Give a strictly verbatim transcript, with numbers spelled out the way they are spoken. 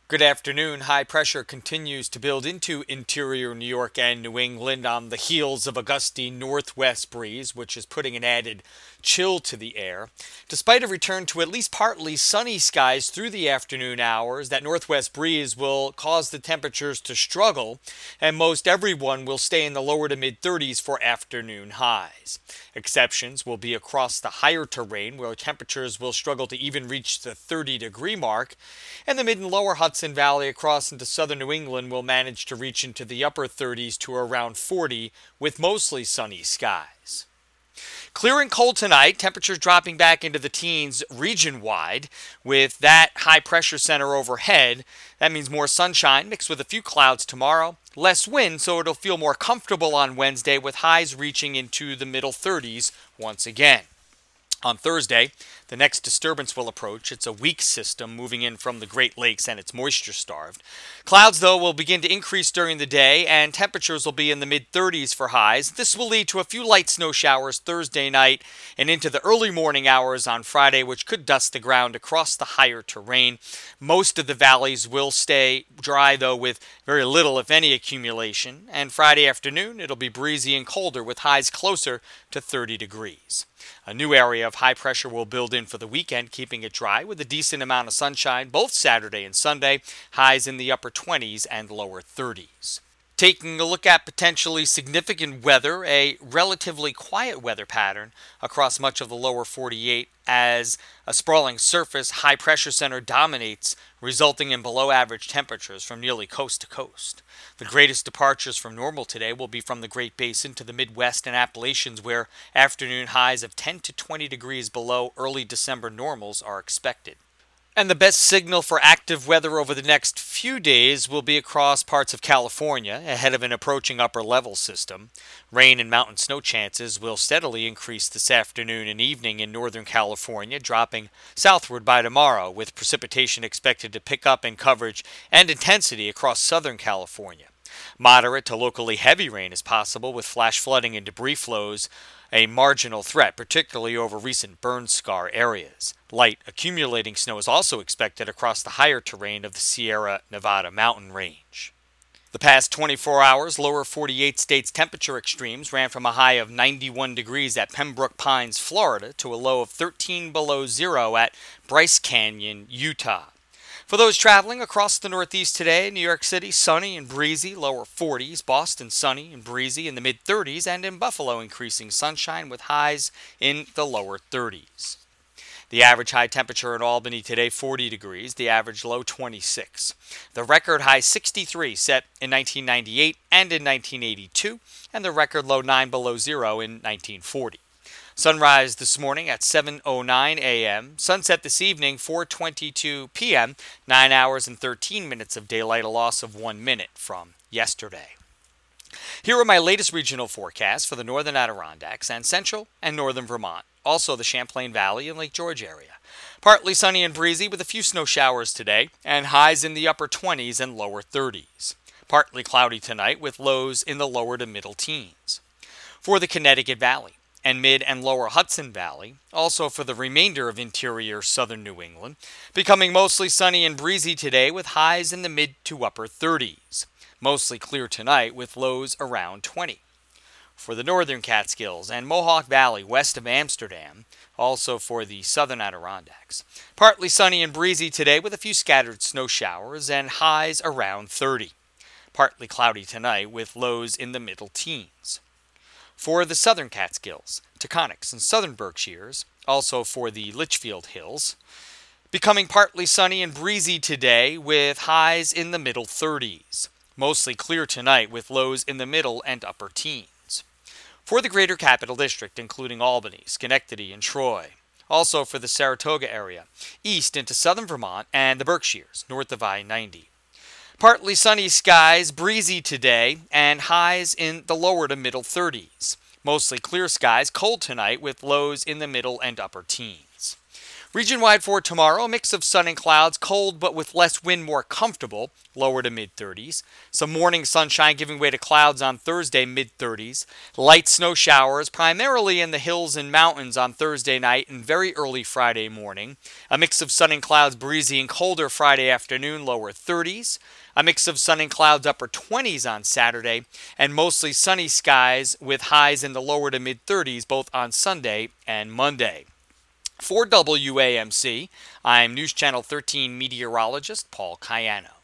Good afternoon. High pressure continues to build into interior New York and New England on the heels of a gusty northwest breeze, which is putting an added chill to the air. Despite a return to at least partly sunny skies through the afternoon hours, that northwest breeze will cause the temperatures to struggle, and most everyone will stay in the lower to mid thirties for afternoon highs. Exceptions will be across the higher terrain, where temperatures will struggle to even reach the thirty degree mark, and the mid and lower Hudson Valley across into southern New England will manage to reach into the upper thirties to around forty with mostly sunny skies. Clear and cold tonight, temperatures dropping back into the teens region-wide with that high pressure center overhead. That means more sunshine mixed with a few clouds tomorrow, less wind, so it'll feel more comfortable on Wednesday with highs reaching into the middle thirties once again. On Thursday, the next disturbance will approach. It's a weak system moving in from the Great Lakes, and it's moisture-starved. Clouds, though, will begin to increase during the day, and temperatures will be in the mid thirties for highs. This will lead to a few light snow showers Thursday night and into the early morning hours on Friday, which could dust the ground across the higher terrain. Most of the valleys will stay dry, though, with very little, if any, accumulation. And Friday afternoon, it'll be breezy and colder with highs closer to thirty degrees. A new area of high pressure will build in for the weekend, keeping it dry with a decent amount of sunshine both Saturday and Sunday, highs in the upper twenties and lower thirties. Taking a look at potentially significant weather, a relatively quiet weather pattern across much of the lower forty-eight as a sprawling surface high pressure center dominates, resulting in below average temperatures from nearly coast to coast. The greatest departures from normal today will be from the Great Basin to the Midwest and Appalachians, where afternoon highs of ten to twenty degrees below early December normals are expected. And the best signal for active weather over the next few days will be across parts of California ahead of an approaching upper level system. Rain and mountain snow chances will steadily increase this afternoon and evening in Northern California, dropping southward by tomorrow, with precipitation expected to pick up in coverage and intensity across Southern California. Moderate to locally heavy rain is possible, with flash flooding and debris flows a marginal threat, particularly over recent burn scar areas. Light accumulating snow is also expected across the higher terrain of the Sierra Nevada mountain range. The past twenty-four hours, lower forty-eight states temperature extremes ran from a high of ninety-one degrees at Pembroke Pines, Florida, to a low of thirteen below zero at Bryce Canyon, Utah. For those traveling across the Northeast today, New York City sunny and breezy, lower forties, Boston sunny and breezy in the mid thirties, and in Buffalo increasing sunshine with highs in the lower thirties. The average high temperature in Albany today, forty degrees, the average low twenty-six. The record high sixty-three set in nineteen ninety-eight and in nineteen eighty-two, and the record low nine below zero in nineteen forty. Sunrise this morning at seven oh nine a.m. Sunset this evening, four twenty-two p.m., nine hours and thirteen minutes of daylight, a loss of one minute from yesterday. Here are my latest regional forecasts for the northern Adirondacks and central and northern Vermont, also the Champlain Valley and Lake George area. Partly sunny and breezy with a few snow showers today, and highs in the upper twenties and lower thirties. Partly cloudy tonight with lows in the lower to middle teens. For the Connecticut Valley and mid and lower Hudson Valley, also for the remainder of interior southern New England, becoming mostly sunny and breezy today with highs in the mid to upper thirties. Mostly clear tonight with lows around twenty. For the northern Catskills and Mohawk Valley west of Amsterdam, also for the southern Adirondacks, partly sunny and breezy today with a few scattered snow showers and highs around thirty. Partly cloudy tonight with lows in the middle teens. For the southern Catskills, Taconics, and southern Berkshires, also for the Litchfield Hills, becoming partly sunny and breezy today with highs in the middle thirties. Mostly clear tonight with lows in the middle and upper teens. For the greater Capital District, including Albany, Schenectady, and Troy, also for the Saratoga area, east into southern Vermont and the Berkshires, north of I ninety. Partly sunny skies, breezy today, and highs in the lower to middle thirties. Mostly clear skies, cold tonight with lows in the middle and upper teens. Region-wide for tomorrow, a mix of sun and clouds, cold but with less wind, more comfortable, lower to mid-thirties. Some morning sunshine giving way to clouds on Thursday, mid-thirties. Light snow showers, primarily in the hills and mountains on Thursday night and very early Friday morning. A mix of sun and clouds, breezy and colder Friday afternoon, lower thirties. A mix of sun and clouds, upper twenties on Saturday, and mostly sunny skies with highs in the lower to mid-thirties both on Sunday and Monday. For W A M C, I'm News Channel thirteen meteorologist Paul Cayano.